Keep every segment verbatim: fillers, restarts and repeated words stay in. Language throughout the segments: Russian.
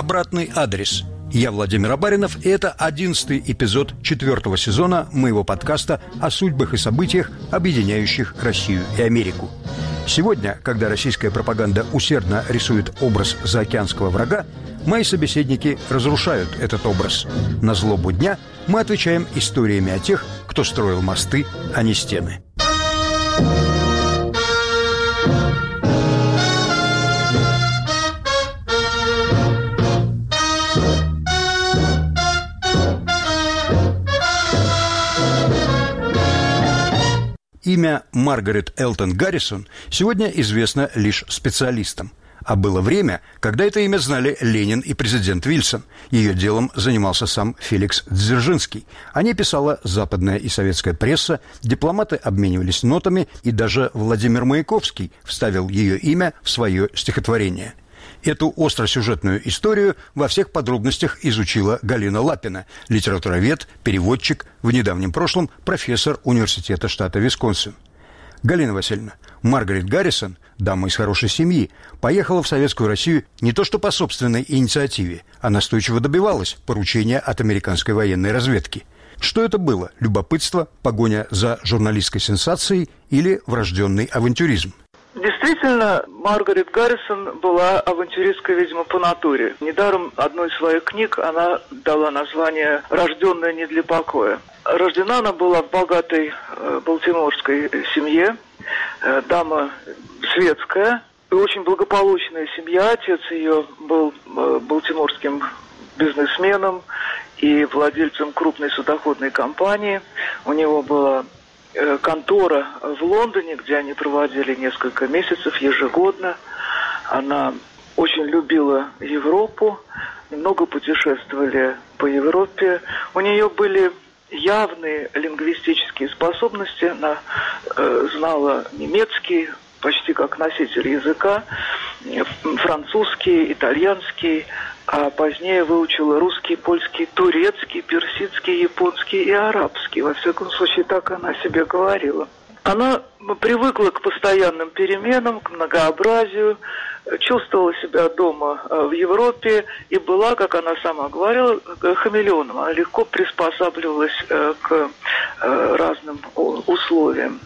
«Обратный адрес». Я Владимир Абаринов, и это одиннадцатый эпизод четвертого сезона моего подкаста о судьбах и событиях, объединяющих Россию и Америку. Сегодня, когда российская пропаганда усердно рисует образ заокеанского врага, мои собеседники разрушают этот образ. На злобу дня мы отвечаем историями о тех, кто строил мосты, а не стены. Имя Маргарет Элтон Гаррисон сегодня известно лишь специалистам. А было время, когда это имя знали Ленин и президент Вильсон. Ее делом занимался сам Феликс Дзержинский. О ней писала западная и советская пресса, дипломаты обменивались нотами, и даже Владимир Маяковский вставил ее имя в свое стихотворение. Эту остросюжетную историю во всех подробностях изучила Галина Лапина, литературовед, переводчик, в недавнем прошлом профессор университета штата Висконсин. Галина Васильевна, Маргарет Гаррисон, дама из хорошей семьи, поехала в Советскую Россию не то что по собственной инициативе, а настойчиво добивалась поручения от американской военной разведки. Что это было? Любопытство, погоня за журналистской сенсацией или врожденный авантюризм? Действительно, Маргарет Гаррисон была авантюристкой, видимо, по натуре. Недаром одной из своих книг она дала название «Рожденная не для покоя». Рождена она была в богатой э, балтиморской семье, э, дама светская и очень благополучная семья. Отец ее был э, балтиморским бизнесменом и владельцем крупной судоходной компании. У него была контора в Лондоне, где они проводили несколько месяцев ежегодно. Она очень любила Европу, много путешествовали по Европе. У нее были явные лингвистические способности. Она э, знала немецкий, почти как носитель языка, французский, итальянский, а позднее выучила русский, польский, турецкий, персидский, японский и арабский. Во всяком случае, так она о себе говорила. Она привыкла к постоянным переменам, к многообразию, чувствовала себя дома в Европе и была, как она сама говорила, хамелеоном. Она легко приспосабливалась к разным условиям.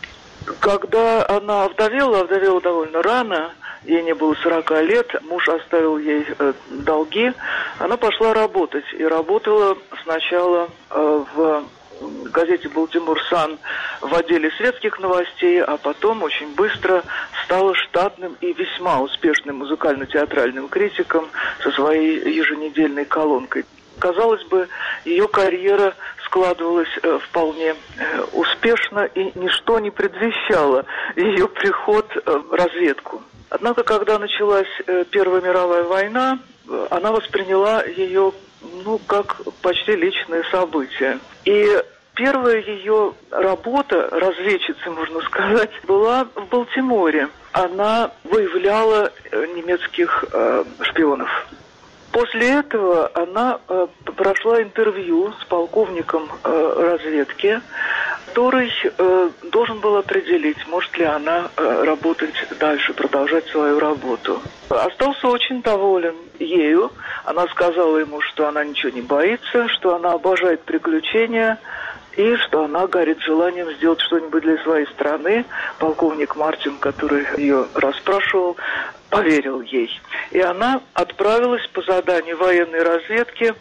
Когда она овдовела, овдовела довольно рано, ей не было сорока лет, муж оставил ей э, долги, она пошла работать. И работала сначала э, в газете «Балтимор Сан» в отделе светских новостей, а потом очень быстро стала штатным и весьма успешным музыкально-театральным критиком со своей еженедельной колонкой. Казалось бы, ее карьера складывалась э, вполне э, успешно, и ничто не предвещало ее приход э, в разведку. Однако, когда началась э, Первая мировая война, э, она восприняла ее, ну, как почти личное событие. И первая ее работа, разведчицы, можно сказать, была в Балтиморе. Она выявляла э, немецких э, шпионов. После этого она э, прошла интервью с полковником э, разведки, который э, должен был определить, может ли она э, работать дальше, продолжать свою работу. Остался очень доволен ею. Она сказала ему, что она ничего не боится, что она обожает приключения и что она горит желанием сделать что-нибудь для своей страны. Полковник Мартин, который ее расспрашивал, поверил ей. И она отправилась по заданию военной разведки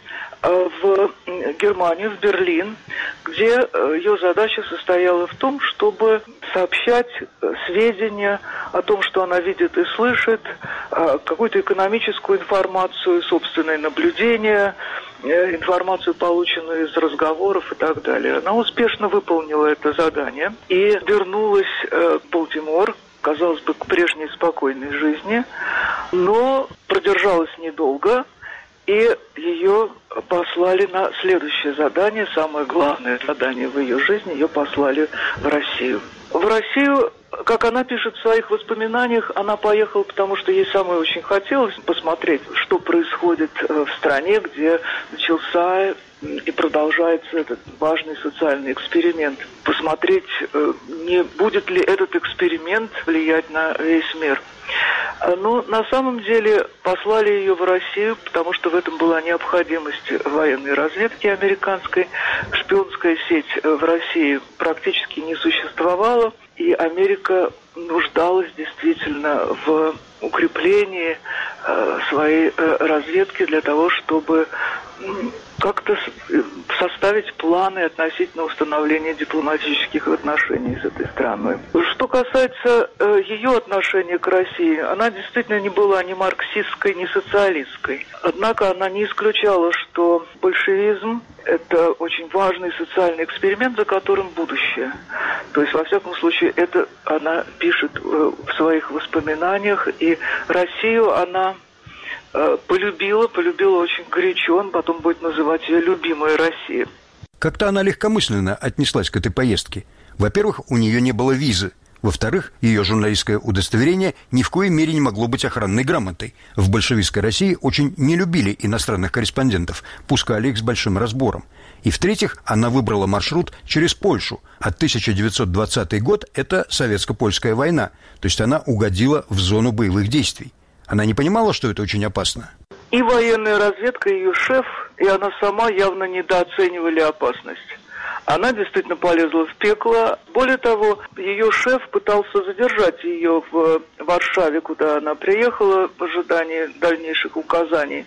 в Германию, в Берлин, где ее задача состояла в том, чтобы сообщать сведения о том, что она видит и слышит, какую-то экономическую информацию, собственные наблюдения, информацию, полученную из разговоров и так далее. Она успешно выполнила это задание и вернулась в Балтимор, казалось бы, к прежней спокойной жизни, но продержалась недолго, и ее послали на следующее задание, самое главное задание в ее жизни, ее послали в Россию. В Россию, как она пишет в своих воспоминаниях, она поехала, потому что ей самой очень хотелось посмотреть, что происходит в стране, где начался и продолжается этот важный социальный эксперимент. Посмотреть, не будет ли этот эксперимент влиять на весь мир. Но на самом деле послали ее в Россию, потому что в этом была необходимость военной разведки американской. Шпионская сеть в России практически не существовала, и Америка нуждалась действительно в укреплении э, своей э, разведки для того, чтобы э, как-то составить планы относительно установления дипломатических отношений с этой страной. Что касается э, ее отношения к России, она действительно не была ни марксистской, ни социалистской. Однако она не исключала, что большевизм – это очень важный социальный эксперимент, за которым будущее. То есть, во всяком случае, это она пишет э, в своих воспоминаниях, и Россию она э, полюбила, полюбила очень горячо, он потом будет называть ее «любимая Россия». Как-то она легкомысленно отнеслась к этой поездке. Во-первых, у нее не было визы. Во-вторых, ее журналистское удостоверение ни в коей мере не могло быть охранной грамотой. В большевистской России очень не любили иностранных корреспондентов, пускали их с большим разбором. И в-третьих, она выбрала маршрут через Польшу. А тысяча девятьсот двадцатый год – это советско-польская война. То есть она угодила в зону боевых действий. Она не понимала, что это очень опасно? И военная разведка, и ее шеф, и она сама явно недооценивали опасность. Она действительно полезла в пекло. Более того, ее шеф пытался задержать ее в Варшаве, куда она приехала в ожидании дальнейших указаний.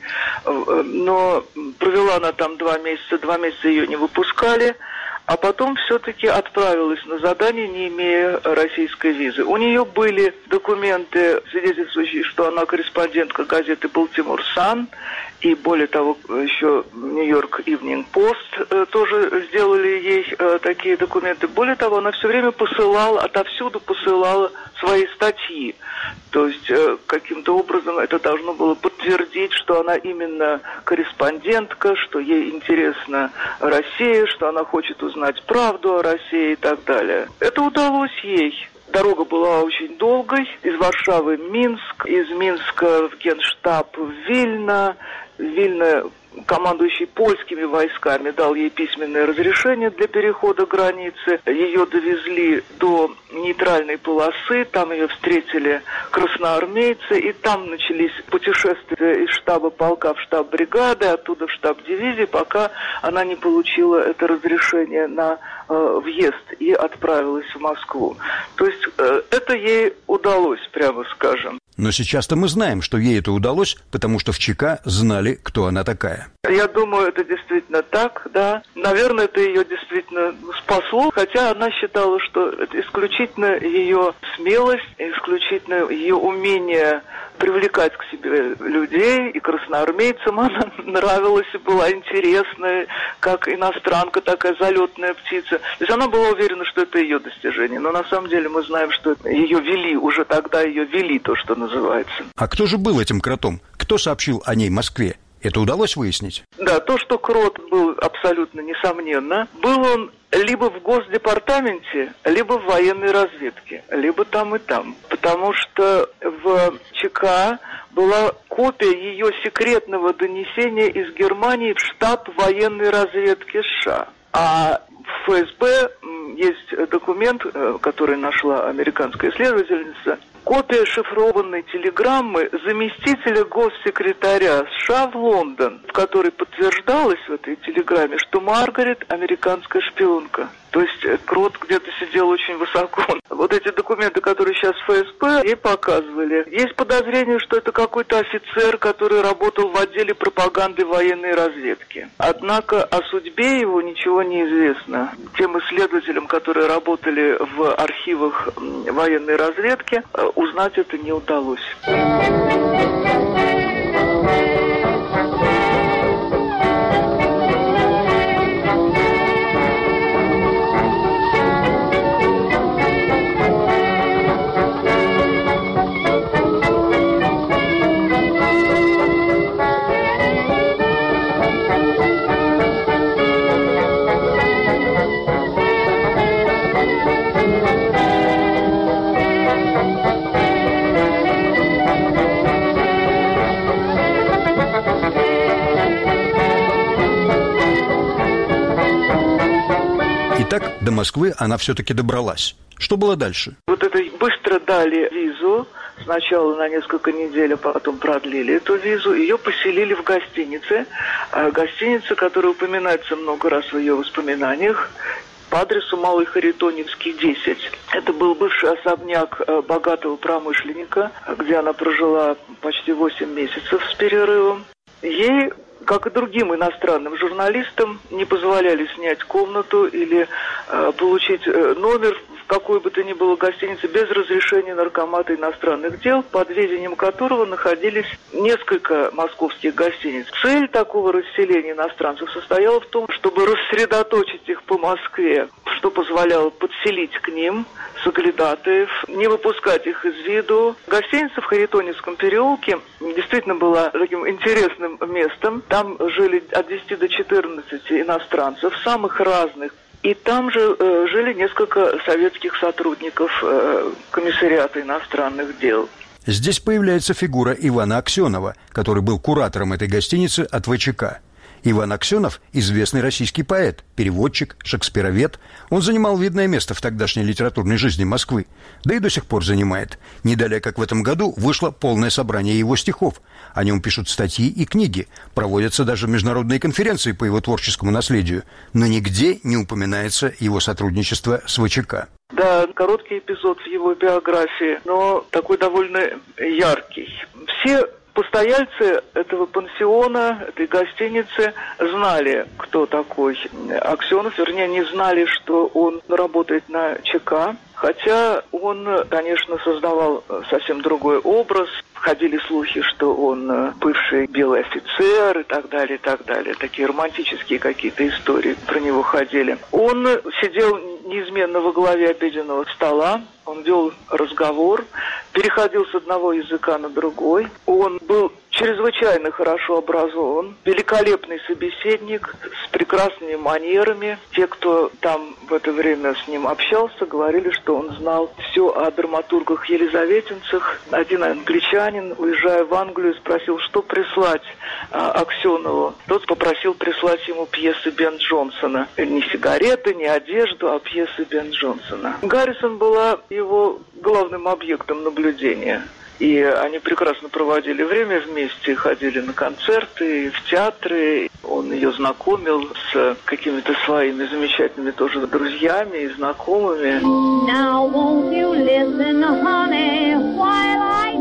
Но провела она там два месяца, два месяца ее не выпускали. А потом все-таки отправилась на задание, не имея российской визы. У нее были документы, свидетельствующие, что она корреспондентка газеты «Балтимор Сан», и более того, еще «Нью-Йорк Ивнинг Пост» тоже сделали ей э, такие документы. Более того, она все время посылала, отовсюду посылала свои статьи. То есть э, каким-то образом это должно было подтвердить, что она именно корреспондентка, что ей интересна Россия, что она хочет узнать правду о России и так далее. Это удалось ей. Дорога была очень долгой. Из Варшавы в Минск, из Минска в Генштаб в Вильно. Вильно командующий польскими войсками дал ей письменное разрешение для перехода границы. Ее довезли до нейтральной полосы, там ее встретили красноармейцы, и там начались путешествия из штаба полка в штаб бригады, оттуда в штаб дивизии, пока она не получила это разрешение на э, въезд и отправилась в Москву. То есть э, это ей удалось, прямо скажем. Но сейчас-то мы знаем, что ей это удалось, потому что в ЧК знали, кто она такая. Я думаю, это действительно так, да. Наверное, это ее действительно спасло, хотя она считала, что это исключительно ее смелость, исключительно ее умение привлекать к себе людей, и красноармейцам она нравилась и была интересная, как иностранка, такая залетная птица. То есть она была уверена, что это ее достижение, но на самом деле мы знаем, что ее вели, уже тогда ее вели, то, что называется. А кто же был этим кротом? Кто сообщил о ней Москве? Это удалось выяснить? Да, то, что крот был абсолютно несомненно. Был он либо в Госдепартаменте, либо в военной разведке, либо там и там. Потому что в ЧК была копия ее секретного донесения из Германии в штаб военной разведки США. А в ФСБ есть документ, который нашла американская исследовательница, копия шифрованной телеграммы заместителя госсекретаря США в Лондон, в которой подтверждалось в этой телеграмме, что Маргарет американская шпионка. То есть крот где-то сидел очень высоко. Вот эти документы, которые сейчас в ФСБ, ей показывали. Есть подозрение, что это какой-то офицер, который работал в отделе пропаганды военной разведки. Однако о судьбе его ничего не известно. Тем исследователям, которые работали в архивах военной разведки, узнать это не удалось. Итак, до Москвы она все-таки добралась. Что было дальше? Вот это быстро дали визу, сначала на несколько недель, а потом продлили эту визу. Ее поселили в гостинице. Гостиница, которая упоминается много раз в ее воспоминаниях, по адресу Малый Харитоневский, десять. Это был бывший особняк богатого промышленника, где она прожила почти восемь месяцев с перерывом. Ей, как и другим иностранным журналистам, не позволяли снять комнату или э, получить э, номер в какой бы то ни было гостинице без разрешения наркомата иностранных дел, под ведением которого находились несколько московских гостиниц. Цель такого расселения иностранцев состояла в том, чтобы рассредоточить их по Москве, что позволяло подселить к ним соглядатаев, не выпускать их из виду. Гостиница в Харитоневском переулке действительно была таким интересным местом. Там жили от десяти до четырнадцати иностранцев, самых разных. И там же э, жили несколько советских сотрудников э, комиссариата иностранных дел. Здесь появляется фигура Ивана Аксенова, который был куратором этой гостиницы от ВЧК. Иван Аксенов – известный российский поэт, переводчик, шекспировед. Он занимал видное место в тогдашней литературной жизни Москвы, да и до сих пор занимает. Не далее, как в этом году, вышло полное собрание его стихов. О нем пишут статьи и книги, проводятся даже международные конференции по его творческому наследию. Но нигде не упоминается его сотрудничество с ВЧК. Да, короткий эпизод в его биографии, но такой довольно яркий. Все постояльцы этого пансиона, этой гостиницы знали, кто такой Аксенов, вернее, не знали, что он работает на ЧК, хотя он, конечно, создавал совсем другой образ. Ходили слухи, что он бывший белый офицер и так далее, и так далее. Такие романтические какие-то истории про него ходили. Он сидел неизменно во главе обеденного стола, он вел разговор, переходил с одного языка на другой. Он был чрезвычайно хорошо образован, великолепный собеседник с прекрасными манерами. Те, кто там в это время с ним общался, говорили, что он знал все о драматургах-елизаветинцах. Один англичанин, уезжая в Англию, спросил, что прислать а, Аксенову. Тот попросил прислать ему пьесы Бен Джонсона. Не сигареты, не одежду, а пьесы Бен Джонсона. Гаррисон была его главным объектом наблюдения. И они прекрасно проводили время вместе, ходили на концерты, в театры. Он ее знакомил с какими-то своими замечательными тоже друзьями и знакомыми. Now won't you listen, honey, while I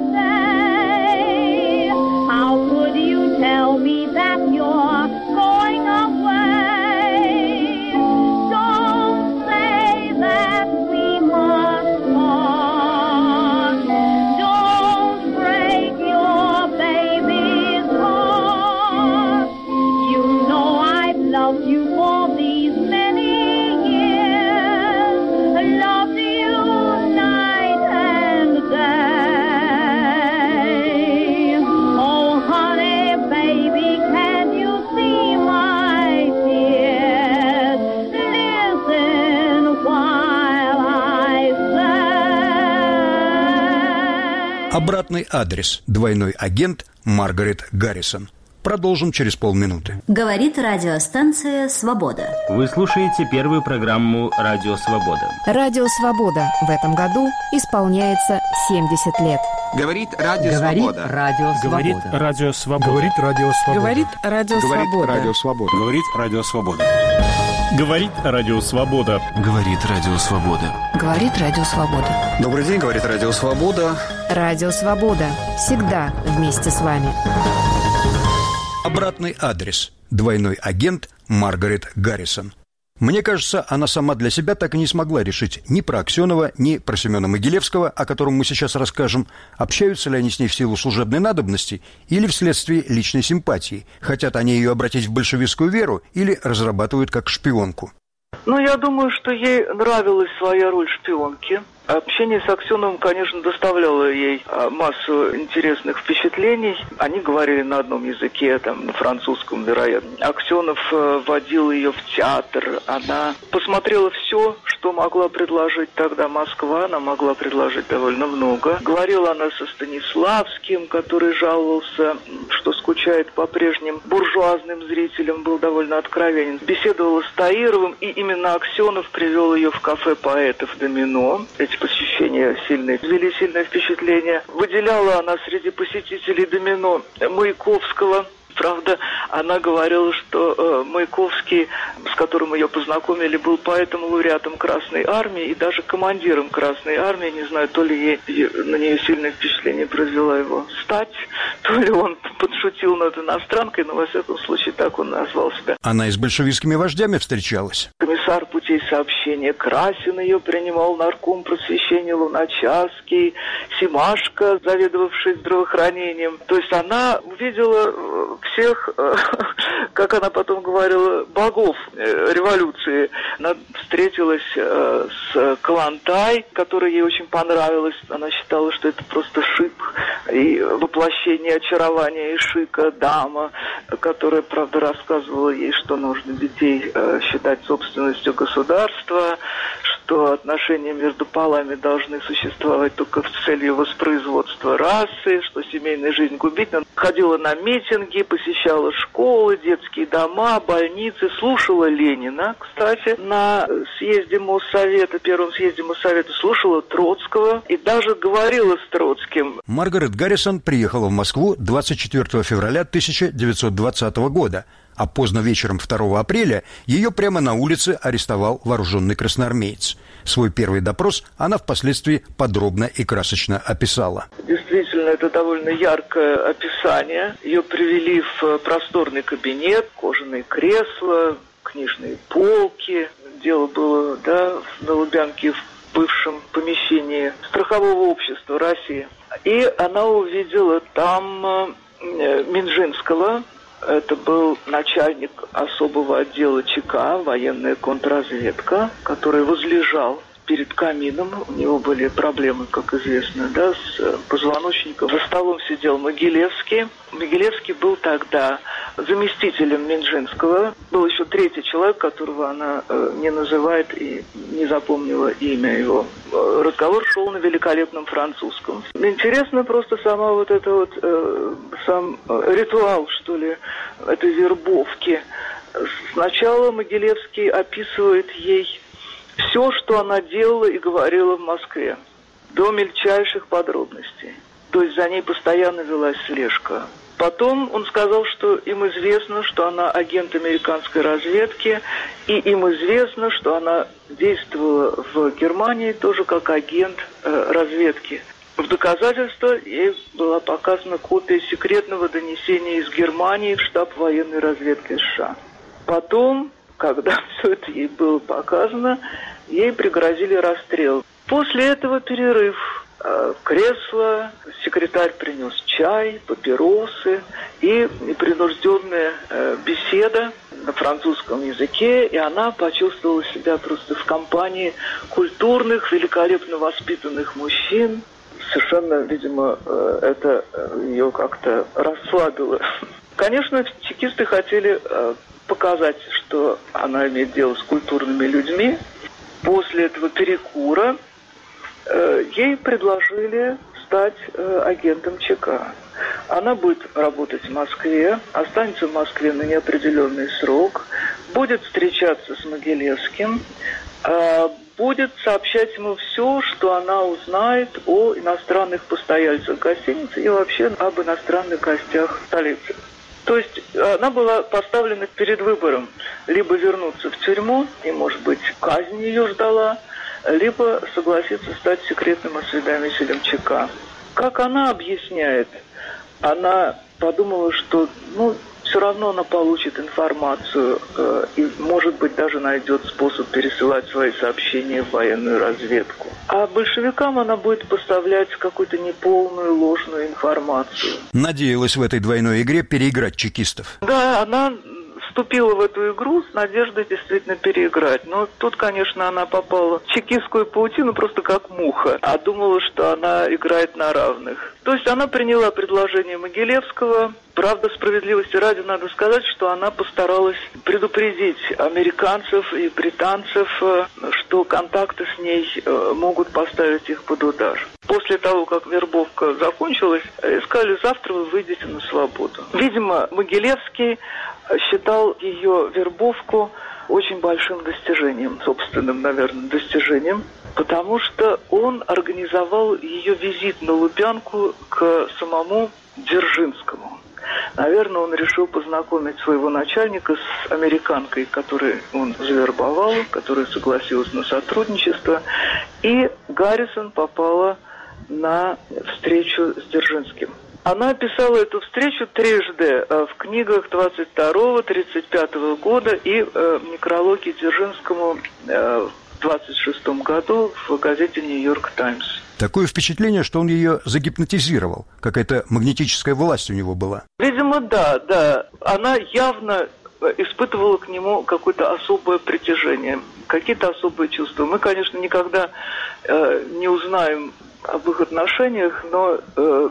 say, how could you tell me that you're going away? Don't say that we must part. Don't break your baby's heart. You know I've loved you for these many years. Loved you night and day. Oh, honey, baby, can you see my tears? Listen while I say. Обратный адрес. Двойной агент Маргарет Гаррисон. Продолжим через полминуты. Говорит радиостанция «Свобода». Вы слушаете первую программу «Радио Свобода». Радио «Свобода» в этом году исполняется семьдесят лет. Говорит Радио Говорит Свобода. Радио Говорит Свобода. Радио Свобода. Говорит Радио Свобода. Говорит Радио Свобода. Говорит Радио Свобода. Говорит Радио Свобода. Говорит Радио Свобода. Говорит Радио Свобода. Добрый день, говорит Радио Свобода. Радио Свобода. Всегда вместе с вами. Обратный адрес. Двойной агент Маргарет Гаррисон. Мне кажется, она сама для себя так и не смогла решить ни про Аксенова, ни про Семена Могилевского, о котором мы сейчас расскажем, общаются ли они с ней в силу служебной надобности или вследствие личной симпатии, хотят они ее обратить в большевистскую веру или разрабатывают как шпионку. Ну, я думаю, что ей нравилась своя роль шпионки. Общение с Аксеновым, конечно, доставляло ей массу интересных впечатлений. Они говорили на одном языке, там, на французском, вероятно. Аксенов водил ее в театр. Она посмотрела все, что могла предложить тогда Москва. Она могла предложить довольно много. Говорила она со Станиславским, который жаловался, что скучает по прежним буржуазным зрителям, был довольно откровенен. Беседовала с Таировым, и именно Аксенов привел ее в кафе поэтов «Домино». Эти эти посещения сильные, ввели сильное впечатление. Выделяла она среди посетителей домино Маяковского. Правда, она говорила, что э, Маяковский, с которым ее познакомили, был поэтом-лауреатом Красной Армии и даже командиром Красной Армии. Не знаю, то ли ей, на нее сильное впечатление произвела его стать, то ли он подшутил над иностранкой, но во всяком случае так он назвал себя. Она и с большевистскими вождями встречалась. Комиссар путей сообщения Красин ее принимал, нарком просвещения Луначарский, Семашко, заведовавший здравоохранением. То есть она увидела всех, как она потом говорила, богов революции. Она встретилась с Калантай, которая ей очень понравилась. Она считала, что это просто шик и воплощение очарования и шика, дама, которая, правда, рассказывала ей, что нужно детей считать собственностью государства, что отношения между полами должны существовать только с целью воспроизводства расы, что семейная жизнь губительна. Ходила на митинги, посещала школы, детские дома, больницы, слушала Ленина, кстати, на съезде Моссовета, первом съезде Моссовета, слушала Троцкого и даже говорила с Троцким. Маргарет Гаррисон приехала в Москву двадцать четвёртого февраля тысяча девятьсот двадцатого года, а поздно вечером второго апреля ее прямо на улице арестовал вооруженный красноармеец. Свой первый допрос она впоследствии подробно и красочно описала. Действительно, это довольно яркое описание. Ее привели в просторный кабинет, кожаные кресла, книжные полки. Дело было, да, на Лубянке, в бывшем помещении страхового общества России. И она увидела там Минжинского. Это был начальник особого отдела ЧК, военная контрразведка, который возлежал перед камином. У него были проблемы, как известно, да, с позвоночником. За столом сидел Могилевский. Могилевский был тогда заместителем Минжинского. Был еще третий человек, которого она э, не называет и не запомнила имя его. Разговор шел на великолепном французском. Интересно просто сама вот эта вот, э, сам э, ритуал, что ли, этой вербовки. Сначала Могилевский описывает ей все, что она делала и говорила в Москве, до мельчайших подробностей. То есть за ней постоянно велась слежка. Потом он сказал, что им известно, что она агент американской разведки, и им известно, что она действовала в Германии тоже как агент э, разведки. В доказательство ей была показана копия секретного донесения из Германии в штаб военной разведки США. Потом, когда все это ей было показано, ей пригрозили расстрел. После этого перерыв. Кресло, секретарь принес чай, папиросы и непринужденная беседа на французском языке, и она почувствовала себя просто в компании культурных, великолепно воспитанных мужчин. Совершенно, видимо, это ее как-то расслабило. Конечно, чекисты хотели показать, что она имеет дело с культурными людьми. После этого перекура ей предложили стать агентом ЧК. Она будет работать в Москве, останется в Москве на неопределенный срок, будет встречаться с Могилевским, будет сообщать ему все, что она узнает о иностранных постояльцах гостиницы и вообще об иностранных гостях столицы. То есть она была поставлена перед выбором либо вернуться в тюрьму, и, может быть, казнь ее ждала, либо согласиться стать секретным осведомителем ЧК. Как она объясняет, она подумала, что ну, все равно она получит информацию э, и, может быть, даже найдет способ пересылать свои сообщения в военную разведку. А большевикам она будет поставлять какую-то неполную, ложную информацию. Надеялась в этой двойной игре переиграть чекистов. Да, она вступила в эту игру с надеждой действительно переиграть. Но тут, конечно, она попала в чекистскую паутину просто как муха, а думала, что она играет на равных. То есть она приняла предложение Могилевского. Правда, справедливости ради надо сказать, что она постаралась предупредить американцев и британцев, что контакты с ней могут поставить их под удар. После того, как вербовка закончилась, сказали, завтра вы выйдете на свободу. Видимо, Могилевский считал ее вербовку очень большим достижением, собственным, наверное, достижением, потому что он организовал ее визит на Лубянку к самому Дзержинскому. Наверное, он решил познакомить своего начальника с американкой, которую он завербовал, которая согласилась на сотрудничество. И Гаррисон попала на встречу с Дзержинским. Она описала эту встречу трижды в книгах двадцать второго — тридцать пятого года и в некрологе Дзержинскому в двадцать шестом году в газете «Нью-Йорк Таймс». Такое впечатление, что он ее загипнотизировал. Какая-то магнетическая власть у него была. Видимо, да, да. Она явно испытывала к нему какое-то особое притяжение, какие-то особые чувства. Мы, конечно, никогда э, не узнаем об их отношениях, но э,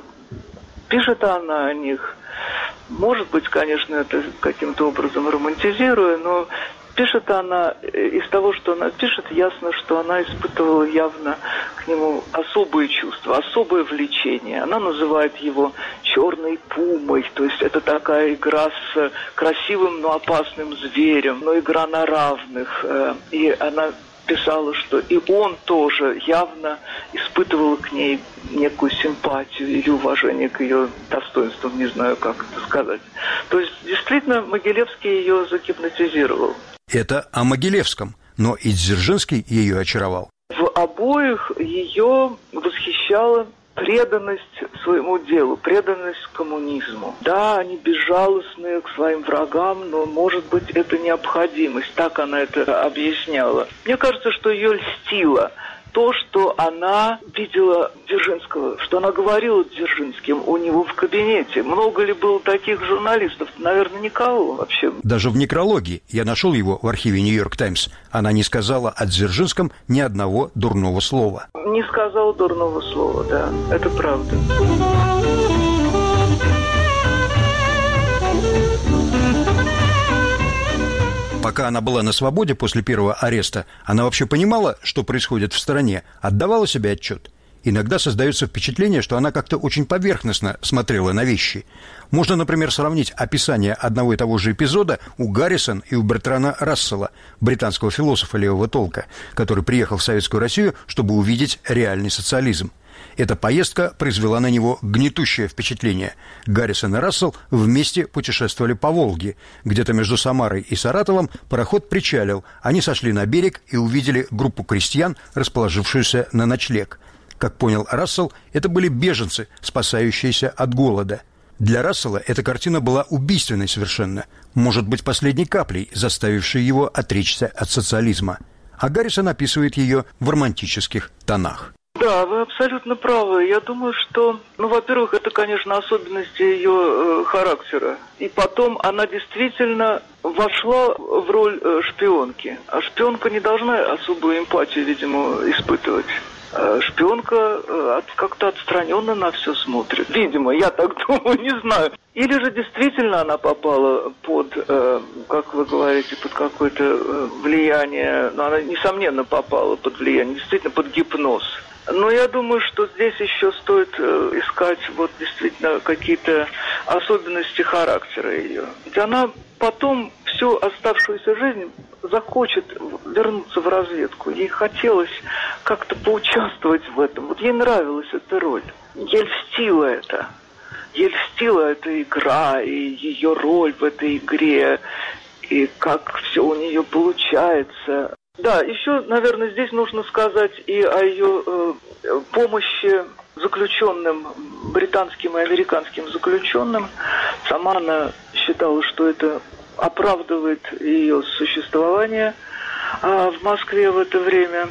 пишет она о них. Может быть, конечно, это каким-то образом романтизируя, но пишет она, из того, что она пишет, ясно, что она испытывала явно к нему особые чувства, особое влечение. Она называет его «черной пумой», то есть это такая игра с красивым, но опасным зверем, но игра на равных. И она писала, что и он тоже явно испытывал к ней некую симпатию или уважение к ее достоинствам, не знаю, как это сказать. То есть, действительно, Могилевский ее загипнотизировал. Это о Могилевском, но и Дзержинский ее очаровал. В обоих ее восхищала преданность своему делу, преданность коммунизму. Да, они безжалостные к своим врагам, но, может быть, это необходимость. Так она это объясняла. Мне кажется, что ее льстило то, что она видела Дзержинского, что она говорила с Дзержинским у него в кабинете. Много ли было таких журналистов? Наверное, никого вообще. Даже в некрологе, я нашел его в архиве «Нью-Йорк Таймс», она не сказала о Дзержинском ни одного дурного слова. Не сказала дурного слова, да, это правда. Пока она была на свободе после первого ареста, она вообще понимала, что происходит в стране, отдавала себе отчет. Иногда создается впечатление, что она как-то очень поверхностно смотрела на вещи. Можно, например, сравнить описание одного и того же эпизода у Гаррисон и у Бертрана Рассела, британского философа левого толка, который приехал в Советскую Россию, чтобы увидеть реальный социализм. Эта поездка произвела на него гнетущее впечатление. Гаррисон и Рассел вместе путешествовали по Волге. Где-то между Самарой и Саратовом пароход причалил. Они сошли на берег и увидели группу крестьян, расположившуюся на ночлег. Как понял Рассел, это были беженцы, спасающиеся от голода. Для Рассела эта картина была убийственной совершенно. Может быть, последней каплей, заставившей его отречься от социализма. А Гаррисон описывает ее в романтических тонах. Да, вы абсолютно правы. Я думаю, что, ну, во-первых, это, конечно, особенности ее э, характера. И потом она действительно вошла в роль э, шпионки. А шпионка не должна особую эмпатию, видимо, испытывать. А шпионка э, от, как-то отстраненно на все смотрит. Видимо, я так думаю, не знаю. Или же действительно она попала под, э, как вы говорите, под какое-то э, влияние. Но она, несомненно, попала под влияние, действительно, под гипноз. Но я думаю, что здесь еще стоит э, искать вот действительно какие-то особенности характера ее. Ведь она потом всю оставшуюся жизнь захочет вернуться в разведку. Ей хотелось как-то поучаствовать в этом. Вот ей нравилась эта роль. Ей льстила это. Ей льстила эта игра и ее роль в этой игре. И как все у нее получается. Да, еще, наверное, здесь нужно сказать и о ее э, помощи заключенным, британским и американским заключенным. Сама она считала, что это оправдывает ее существование э, в Москве в это время.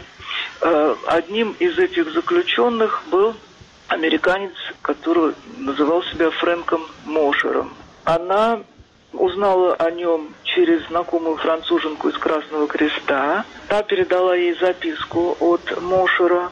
Э, одним из этих заключенных был американец, который называл себя Фрэнком Мошером. Она узнала о нем через знакомую француженку из Красного Креста. Та передала ей записку от Мошера.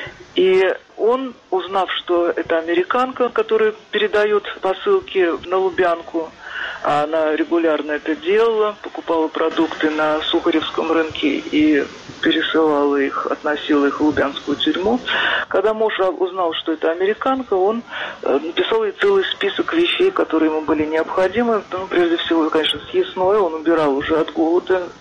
И он, узнав, что это американка, которая передает посылки на Лубянку, а она регулярно это делала, покупала продукты на Сухаревском рынке и пересылала их, относила их в Лубянскую тюрьму. Когда Мошер узнал, что это американка, он написал ей целый список вещей, которые ему были необходимы. Ну, прежде всего, конечно, съестное. Он убирал уже от голода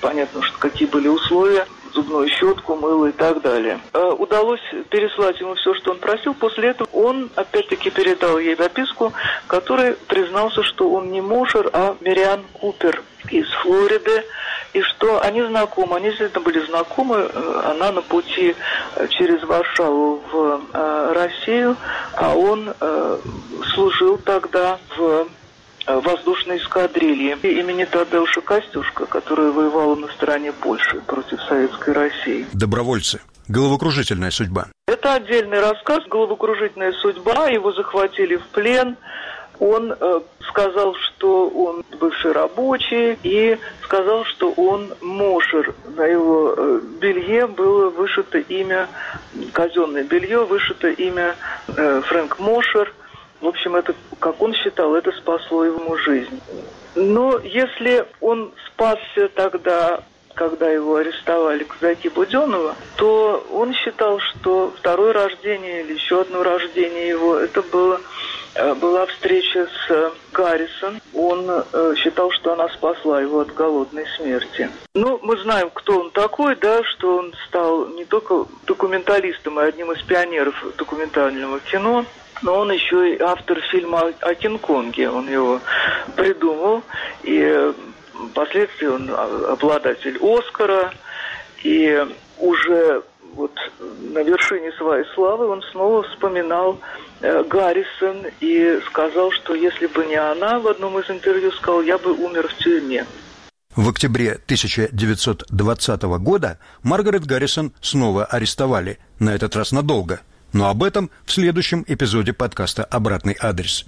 понятно, что какие были условия, зубную щетку, мыло и так далее. Удалось переслать ему все, что он просил. После этого он, опять-таки, передал ей записку, в которой признался, что он не Мошер, а Мириан Купер из Флориды, и что они знакомы, они действительно были знакомы. Она на пути через Варшаву в Россию, а он служил тогда в воздушной эскадрильи имени Тадеуша Костюшка, которая воевала на стороне Польши против Советской России. Добровольцы. Головокружительная судьба. Это отдельный рассказ. Головокружительная судьба. Его захватили в плен. Он э, сказал, что он бывший рабочий, и сказал, что он Мошер. На его э, белье было вышито имя, казенное белье, вышито имя э, Фрэнк Мошер. В общем, это, как он считал, это спасло ему жизнь. Но если он спасся тогда, когда его арестовали казаки Буденова, то он считал, что второе рождение или еще одно рождение его, это было, была встреча с Гаррисон. Он э, считал, что она спасла его от голодной смерти. Ну, мы знаем, кто он такой, да, что он стал не только документалистом, а одним из пионеров документального кино. Но он еще и автор фильма о Кинг-Конге. Он его придумал. И впоследствии он обладатель Оскара. И уже вот на вершине своей славы он снова вспоминал Гаррисон и сказал, что если бы не она, в одном из интервью сказал, я бы умер в тюрьме. В октябре тысяча девятьсот двадцатого года Маргарет Гаррисон снова арестовали, на этот раз надолго. Но об этом в следующем эпизоде подкаста «Обратный адрес».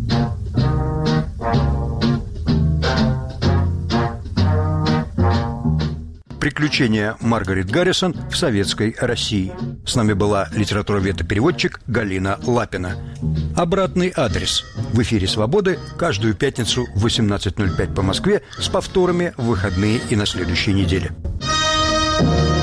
Приключения Маргарет Гаррисон в советской России. С нами была литературовед и переводчик Галина Лапина. «Обратный адрес» в эфире «Свободы» каждую пятницу в восемнадцать ноль пять по Москве с повторами в выходные и на следующей неделе.